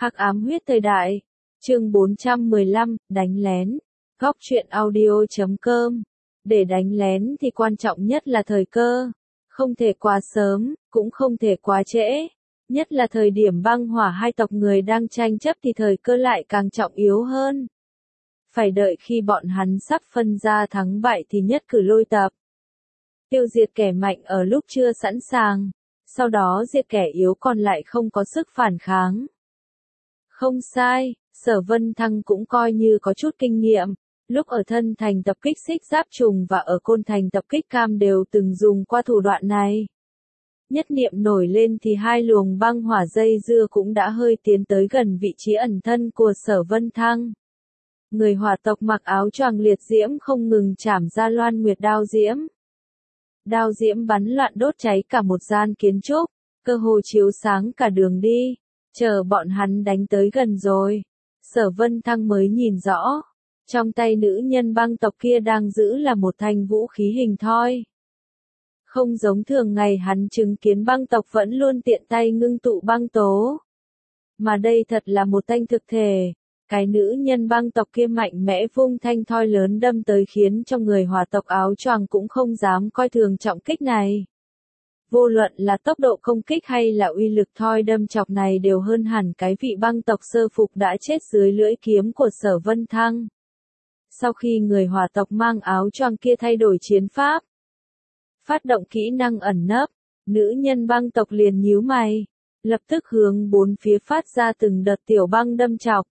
Hắc ám huyết thời đại. Chương 415, đánh lén. Góc truyện audio.com. Để đánh lén thì quan trọng nhất là thời cơ. Không thể quá sớm, cũng không thể quá trễ. Nhất là thời điểm băng hỏa hai tộc người đang tranh chấp thì thời cơ lại càng trọng yếu hơn. Phải đợi khi bọn hắn sắp phân ra thắng bại thì nhất cử lôi tập. Tiêu diệt kẻ mạnh ở lúc chưa sẵn sàng. Sau đó diệt kẻ yếu còn lại không có sức phản kháng. Không sai, Sở Vân Thăng cũng coi như có chút kinh nghiệm. Lúc ở Thân Thành tập kích Xích Giáp Trùng và ở Côn Thành tập kích Cam đều từng dùng qua thủ đoạn này. Nhất niệm nổi lên thì hai luồng băng hỏa dây dưa cũng đã hơi tiến tới gần vị trí ẩn thân của Sở Vân Thăng. Người hỏa tộc mặc áo choàng liệt diễm không ngừng chảm ra loan nguyệt đao diễm. Đao diễm bắn loạn đốt cháy cả một gian kiến trúc, cơ hồ chiếu sáng cả đường đi. Chờ bọn hắn đánh tới gần rồi, Sở Vân Thăng mới nhìn rõ. Trong tay nữ nhân băng tộc kia đang giữ là một thanh vũ khí hình thoi. Không giống thường ngày hắn chứng kiến băng tộc vẫn luôn tiện tay ngưng tụ băng tố. Mà đây thật là một thanh thực thể. Cái nữ nhân băng tộc kia mạnh mẽ vung thanh thoi lớn đâm tới khiến cho người hỏa tộc áo choàng cũng không dám coi thường trọng kích này. Vô luận là tốc độ công kích hay là uy lực thoi đâm chọc này đều hơn hẳn cái vị băng tộc sơ phục đã chết dưới lưỡi kiếm của Sở Vân Thăng. Sau khi người hỏa tộc mang áo choàng kia thay đổi chiến pháp, phát động kỹ năng ẩn nấp, nữ nhân băng tộc liền nhíu mày, lập tức hướng bốn phía phát ra từng đợt tiểu băng đâm chọc.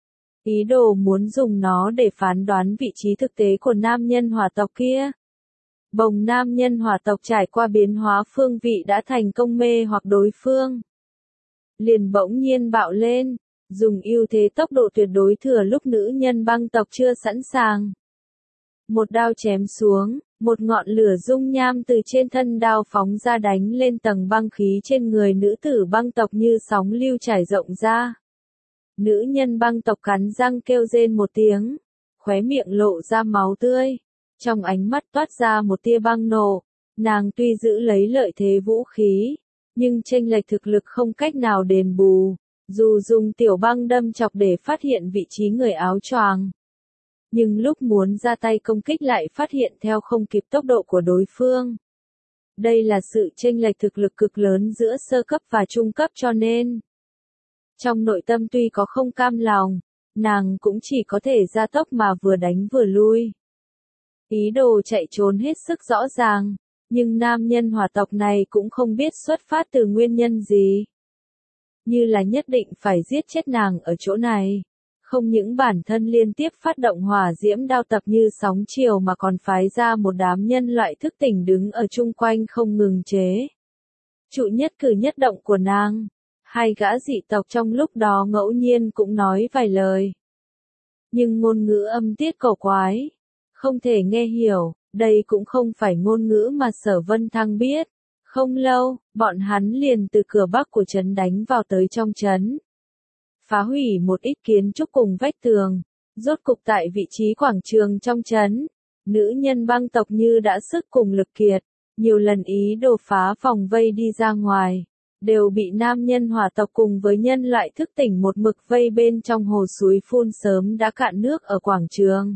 Ý đồ muốn dùng nó để phán đoán vị trí thực tế của nam nhân hỏa tộc kia. Bồng nam nhân hỏa tộc trải qua biến hóa phương vị đã thành công mê hoặc đối phương. Liền bỗng nhiên bạo lên, dùng ưu thế tốc độ tuyệt đối thừa lúc nữ nhân băng tộc chưa sẵn sàng. Một đao chém xuống, một ngọn lửa dung nham từ trên thân đao phóng ra đánh lên tầng băng khí trên người nữ tử băng tộc như sóng lưu trải rộng ra. Nữ nhân băng tộc cắn răng kêu rên một tiếng, khóe miệng lộ ra máu tươi. Trong ánh mắt toát ra một tia băng nộ, nàng tuy giữ lấy lợi thế vũ khí, nhưng chênh lệch thực lực không cách nào đền bù, dù dùng tiểu băng đâm chọc để phát hiện vị trí người áo choàng. Nhưng lúc muốn ra tay công kích lại phát hiện theo không kịp tốc độ của đối phương. Đây là sự chênh lệch thực lực cực lớn giữa sơ cấp và trung cấp cho nên. Trong nội tâm tuy có không cam lòng, nàng cũng chỉ có thể ra tốc mà vừa đánh vừa lui. Ý đồ chạy trốn hết sức rõ ràng, nhưng nam nhân hỏa tộc này cũng không biết xuất phát từ nguyên nhân gì. Như là nhất định phải giết chết nàng ở chỗ này. Không những bản thân liên tiếp phát động hỏa diễm đao tập như sóng chiều mà còn phái ra một đám nhân loại thức tỉnh đứng ở chung quanh không ngừng chế. Trụ nhất cử nhất động của nàng. Hai gã dị tộc trong lúc đó ngẫu nhiên cũng nói vài lời. Nhưng ngôn ngữ âm tiết cổ quái. Không thể nghe hiểu, đây cũng không phải ngôn ngữ mà Sở Vân Thăng biết. Không lâu, bọn hắn liền từ cửa bắc của trấn đánh vào tới trong trấn. Phá hủy một ít kiến trúc cùng vách tường, rốt cục tại vị trí quảng trường trong trấn. Nữ nhân băng tộc như đã sức cùng lực kiệt, nhiều lần ý đồ phá vòng vây đi ra ngoài, đều bị nam nhân hỏa tộc cùng với nhân loại thức tỉnh một mực vây bên trong hồ suối phun sớm đã cạn nước ở quảng trường.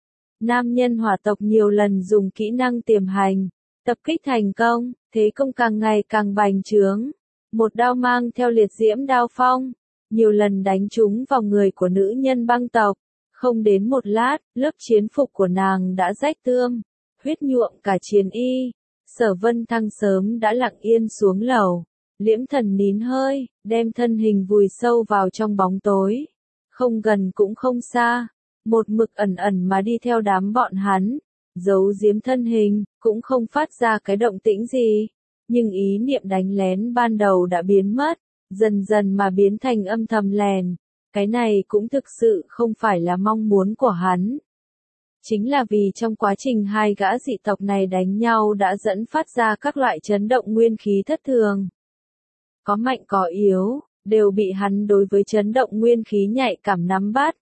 Nam nhân hỏa tộc nhiều lần dùng kỹ năng tiềm hành, tập kích thành công, thế công càng ngày càng bành trướng. Một đao mang theo liệt diễm đao phong, nhiều lần đánh trúng vào người của nữ nhân băng tộc. Không đến một lát, lớp chiến phục của nàng đã rách tươm, huyết nhuộm cả chiến y. Sở Vân Thăng sớm đã lặng yên xuống lầu, liễm thần nín hơi, đem thân hình vùi sâu vào trong bóng tối. Không gần cũng không xa. Một mực ẩn ẩn mà đi theo đám bọn hắn, giấu giếm thân hình, cũng không phát ra cái động tĩnh gì. Nhưng ý niệm đánh lén ban đầu đã biến mất, dần dần mà biến thành âm thầm lèn. Cái này cũng thực sự không phải là mong muốn của hắn. Chính là vì trong quá trình hai gã dị tộc này đánh nhau đã dẫn phát ra các loại chấn động nguyên khí thất thường. Có mạnh có yếu, đều bị hắn đối với chấn động nguyên khí nhạy cảm nắm bắt.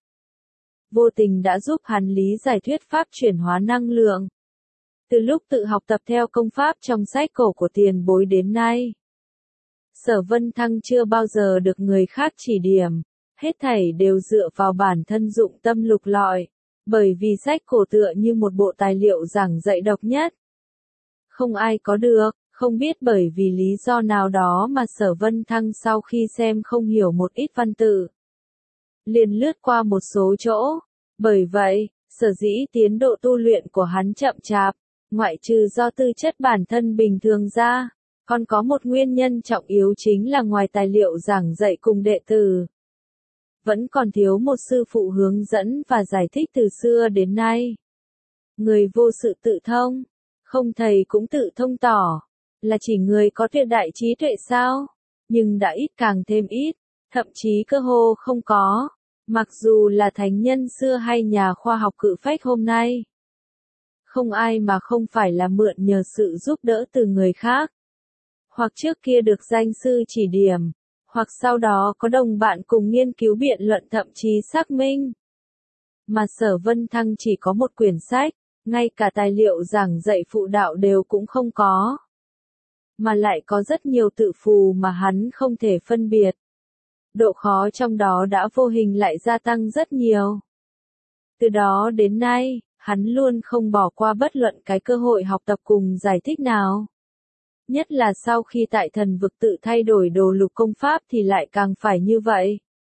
Vô tình đã giúp hắn lý giải thuyết pháp chuyển hóa năng lượng. Từ lúc tự học tập theo công pháp trong sách cổ của tiền bối đến nay, Sở Vân Thăng chưa bao giờ được người khác chỉ điểm, Hết thảy đều dựa vào bản thân dụng tâm lục lọi, bởi vì sách cổ tựa như một bộ tài liệu giảng dạy độc nhất. Không ai có được, không biết bởi vì lý do nào đó mà Sở Vân Thăng sau khi xem không hiểu một ít văn tự, liền lướt qua một số chỗ. Bởi vậy, sở dĩ tiến độ tu luyện của hắn chậm chạp, ngoại trừ do tư chất bản thân bình thường ra, còn có một nguyên nhân trọng yếu chính là ngoài tài liệu giảng dạy cùng đệ tử, vẫn còn thiếu một sư phụ hướng dẫn và giải thích từ xưa đến nay. Người vô sự tự thông, không thầy cũng tự thông tỏ, là chỉ người có tuyệt đại trí tuệ sao? Nhưng đã ít càng thêm ít, thậm chí cơ hồ không có, mặc dù là thánh nhân xưa hay nhà khoa học cự phách hôm nay. Không ai mà không phải là mượn nhờ sự giúp đỡ từ người khác. Hoặc trước kia được danh sư chỉ điểm, hoặc sau đó có đồng bạn cùng nghiên cứu biện luận thậm chí xác minh. Mà Sở Vân Thăng chỉ có một quyển sách, ngay cả tài liệu giảng dạy phụ đạo đều cũng không có. Mà lại có rất nhiều tự phù mà hắn không thể phân biệt. Độ khó trong đó đã vô hình lại gia tăng rất nhiều. Từ đó đến nay, hắn luôn không bỏ qua bất luận cái cơ hội học tập cùng giải thích nào. Nhất là sau khi tại thần vực tự thay đổi đồ lục công pháp thì lại càng phải như vậy.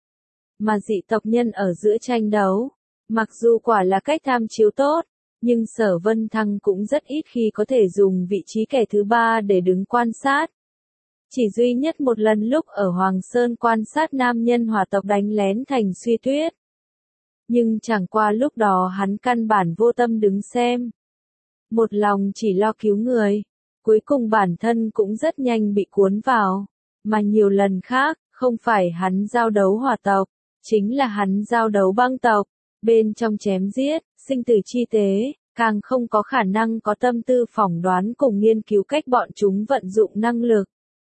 Mà dị tộc nhân ở giữa tranh đấu, mặc dù quả là cách tham chiếu tốt, nhưng Sở Vân Thăng cũng rất ít khi có thể dùng vị trí kẻ thứ ba để đứng quan sát. Chỉ duy nhất một lần lúc ở Hoàng Sơn quan sát nam nhân hỏa tộc đánh lén thành Suy Tuyết. Nhưng chẳng qua lúc đó hắn căn bản vô tâm đứng xem. Một lòng chỉ lo cứu người. Cuối cùng bản thân cũng rất nhanh bị cuốn vào. Mà nhiều lần khác, không phải hắn giao đấu hỏa tộc, chính là hắn giao đấu băng tộc. Bên trong chém giết, sinh tử chi tế, càng không có khả năng có tâm tư phỏng đoán cùng nghiên cứu cách bọn chúng vận dụng năng lực.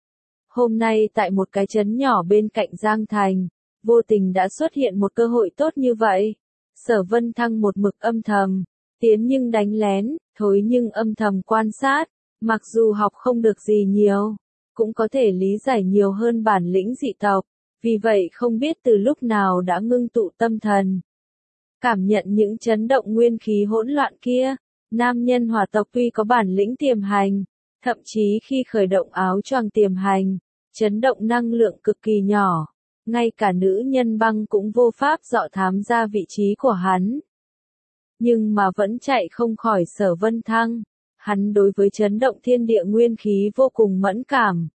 Hôm nay tại một cái trấn nhỏ bên cạnh Giang Thành, vô tình đã xuất hiện một cơ hội tốt như vậy. Sở Vân Thăng một mực âm thầm, tiến nhưng đánh lén, thối nhưng âm thầm quan sát, mặc dù học không được gì nhiều, cũng có thể lý giải nhiều hơn bản lĩnh dị tộc, vì vậy không biết từ lúc nào đã ngưng tụ tâm thần. Cảm nhận những chấn động nguyên khí hỗn loạn kia, nam nhân hỏa tộc tuy có bản lĩnh tiềm hành, thậm chí khi khởi động áo choàng tiềm hành, chấn động năng lượng cực kỳ nhỏ, ngay cả nữ nhân băng cũng vô pháp dọ thám ra vị trí của hắn. Nhưng mà vẫn chạy không khỏi Sở Vân Thăng, hắn đối với chấn động thiên địa nguyên khí vô cùng mẫn cảm.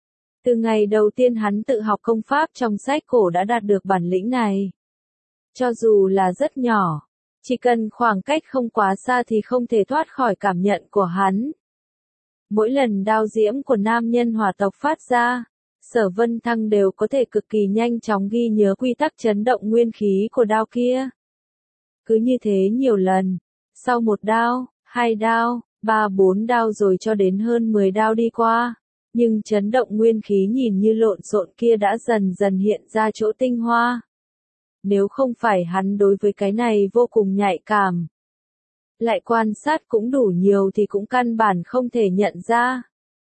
Từ ngày đầu tiên hắn tự học công pháp trong sách cổ đã đạt được bản lĩnh này. Cho dù là rất nhỏ, chỉ cần khoảng cách không quá xa thì không thể thoát khỏi cảm nhận của hắn. Mỗi lần đao diễm của nam nhân hỏa tộc phát ra, Sở Vân Thăng đều có thể cực kỳ nhanh chóng ghi nhớ quy tắc chấn động nguyên khí của đao kia. Cứ như thế nhiều lần, sau một đao, 2 đao, 3 4 đao rồi cho đến hơn 10 đao đi qua, nhưng chấn động nguyên khí nhìn như lộn xộn kia đã dần dần hiện ra chỗ tinh hoa. Nếu không phải hắn đối với cái này vô cùng nhạy cảm, lại quan sát cũng đủ nhiều thì cũng căn bản không thể nhận ra.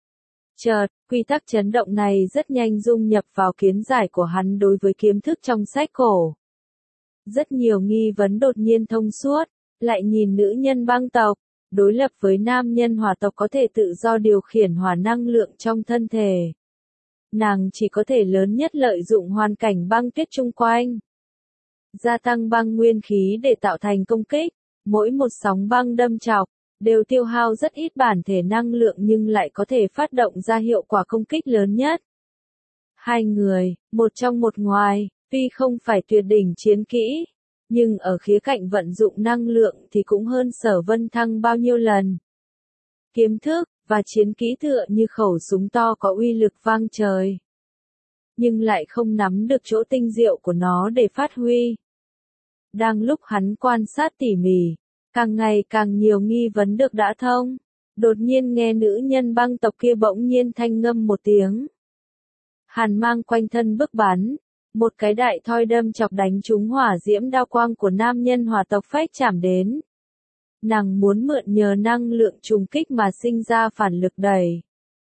Chợt, quy tắc chấn động này rất nhanh dung nhập vào kiến giải của hắn đối với kiến thức trong sách cổ. Rất nhiều nghi vấn đột nhiên thông suốt, lại nhìn nữ nhân băng tộc, đối lập với nam nhân hỏa tộc có thể tự do điều khiển hỏa năng lượng trong thân thể. Nàng chỉ có thể lớn nhất lợi dụng hoàn cảnh băng tuyết chung quanh. Gia tăng băng nguyên khí để tạo thành công kích, mỗi một sóng băng đâm chọc, đều tiêu hao rất ít bản thể năng lượng nhưng lại có thể phát động ra hiệu quả công kích lớn nhất. Hai người, một trong một ngoài, tuy không phải tuyệt đỉnh chiến kỹ, nhưng ở khía cạnh vận dụng năng lượng thì cũng hơn Sở Vân Thăng bao nhiêu lần. Kiếm thức, và chiến kỹ tựa như khẩu súng to có uy lực vang trời. Nhưng lại không nắm được chỗ tinh diệu của nó để phát huy. Đang lúc hắn quan sát tỉ mỉ, càng ngày càng nhiều nghi vấn được đã thông, đột nhiên nghe nữ nhân băng tộc kia bỗng nhiên thanh ngâm một tiếng. Hàn mang quanh thân bức bắn, một cái đại thoi đâm chọc đánh trúng hỏa diễm đao quang của nam nhân hỏa tộc phách chạm đến. Nàng muốn mượn nhờ năng lượng trùng kích mà sinh ra phản lực đẩy.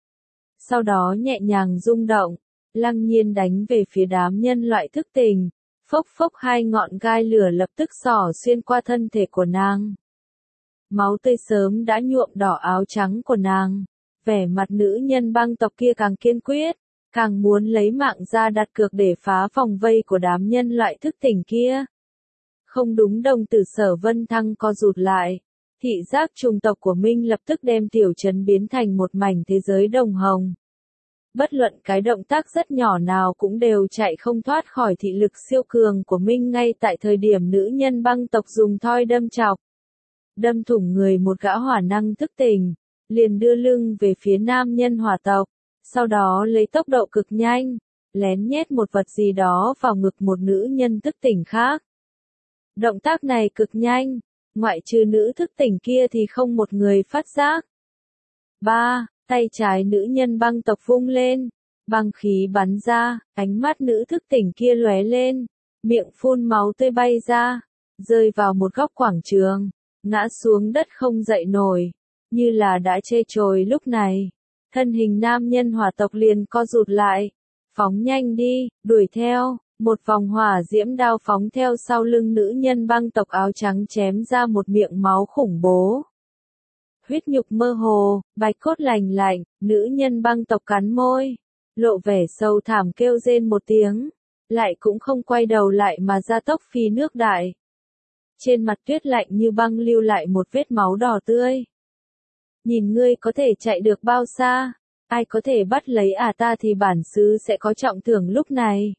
Sau đó nhẹ nhàng rung động, lăng nhiên đánh về phía đám nhân loại thức tỉnh, Phốc phốc hai ngọn gai lửa lập tức xỏ xuyên qua thân thể của nàng. Máu tươi sớm đã nhuộm đỏ áo trắng của nàng. Vẻ mặt nữ nhân băng tộc kia càng kiên quyết, càng muốn lấy mạng ra đặt cược để phá vòng vây của đám nhân loại thức tỉnh kia. Không đúng, đồng tử Sở Vân Thăng co rụt lại. Thị giác trùng tộc của Minh lập tức đem tiểu trấn biến thành một mảnh thế giới đồng hồng. Bất luận cái động tác rất nhỏ nào cũng đều chạy không thoát khỏi thị lực siêu cường của Minh ngay tại thời điểm nữ nhân băng tộc dùng thoi đâm chọc. Đâm thủng người một gã hỏa năng thức tỉnh, liền đưa lưng về phía nam nhân hỏa tộc, sau đó lấy tốc độ cực nhanh, lén nhét một vật gì đó vào ngực một nữ nhân thức tỉnh khác. Động tác này cực nhanh, ngoại trừ nữ thức tỉnh kia thì không một người phát giác. 3. Tay trái nữ nhân băng tộc vung lên, băng khí bắn ra, ánh mắt nữ thức tỉnh kia lóe lên, miệng phun máu tươi bay ra, rơi vào một góc quảng trường, ngã xuống đất không dậy nổi, như là đã chê trồi. Lúc này, thân hình nam nhân hỏa tộc liền co rụt lại, phóng nhanh đi, đuổi theo, một vòng hỏa diễm đao phóng theo sau lưng nữ nhân băng tộc áo trắng chém ra một miệng máu khủng bố. Huyết nhục mơ hồ, bạch cốt lành lạnh, nữ nhân băng tộc cắn môi, lộ vẻ sâu thảm kêu rên một tiếng, lại cũng không quay đầu lại mà ra tốc phi nước đại. Trên mặt tuyết lạnh như băng lưu lại một vết máu đỏ tươi. Nhìn ngươi có thể chạy được bao xa, ai có thể bắt lấy ta thì bản xứ sẽ có trọng thưởng lúc này.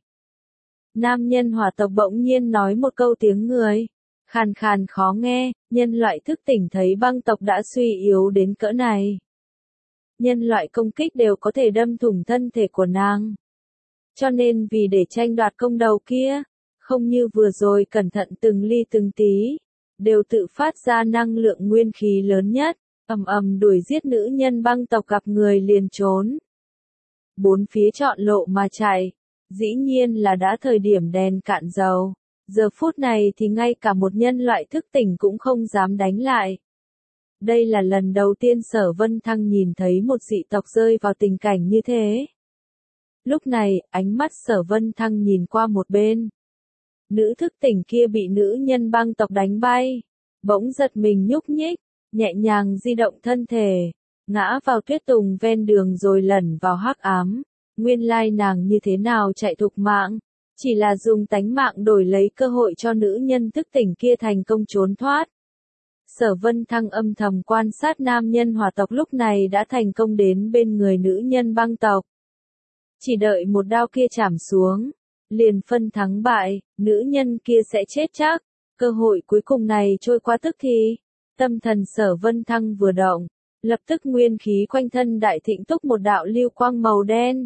Nam nhân hỏa tộc bỗng nhiên nói một câu tiếng người, khàn khàn khó nghe, nhân loại thức tỉnh thấy băng tộc đã suy yếu đến cỡ này. Nhân loại công kích đều có thể đâm thủng thân thể của nàng. Cho nên vì để tranh đoạt công đầu kia, không như vừa rồi cẩn thận từng ly từng tí, đều tự phát ra năng lượng nguyên khí lớn nhất, ầm ầm đuổi giết nữ nhân băng tộc, gặp người liền trốn. Bốn phía chọn lộ mà chạy, dĩ nhiên là đã thời điểm đèn cạn dầu. Giờ phút này thì ngay cả một nhân loại thức tỉnh cũng không dám đánh lại. Đây là lần đầu tiên Sở Vân Thăng nhìn thấy một dị tộc rơi vào tình cảnh như thế. Lúc này, ánh mắt Sở Vân Thăng nhìn qua một bên. Nữ thức tỉnh kia bị nữ nhân băng tộc đánh bay, bỗng giật mình nhúc nhích, nhẹ nhàng di động thân thể, ngã vào tuyết tùng ven đường rồi lẩn vào hắc ám. Nguyên lai nàng như thế nào chạy thục mạng, chỉ là dùng tánh mạng đổi lấy cơ hội cho nữ nhân thức tỉnh kia thành công trốn thoát. Sở Vân Thăng âm thầm quan sát nam nhân hỏa tộc lúc này đã thành công đến bên người nữ nhân băng tộc. Chỉ đợi một đao kia chảm xuống, liền phân thắng bại, nữ nhân kia sẽ chết chắc. Cơ hội cuối cùng này trôi qua tức thì, tâm thần Sở Vân Thăng vừa động, lập tức nguyên khí quanh thân đại thịnh túc một đạo lưu quang màu đen.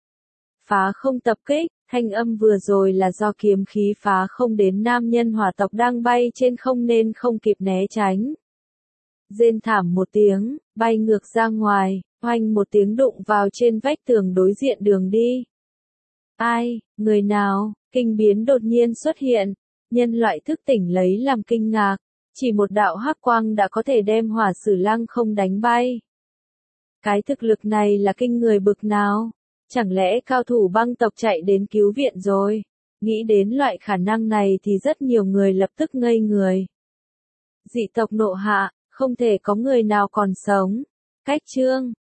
Phá không tập kích, thanh âm vừa rồi là do kiếm khí phá không đến nam nhân hỏa tộc đang bay trên không nên không kịp né tránh. Rên thảm một tiếng, bay ngược ra ngoài, oanh một tiếng đụng vào trên vách tường đối diện đường đi. Ai, người nào, kinh biến đột nhiên xuất hiện, nhân loại thức tỉnh lấy làm kinh ngạc, chỉ một đạo hắc quang đã có thể đem hỏa sử lăng không đánh bay. Cái thực lực này là kinh người bực nào? Chẳng lẽ cao thủ băng tộc chạy đến cứu viện rồi? Nghĩ đến loại khả năng này thì rất nhiều người lập tức ngây người. Dị tộc nộ hạ, không thể có người nào còn sống. Cách chương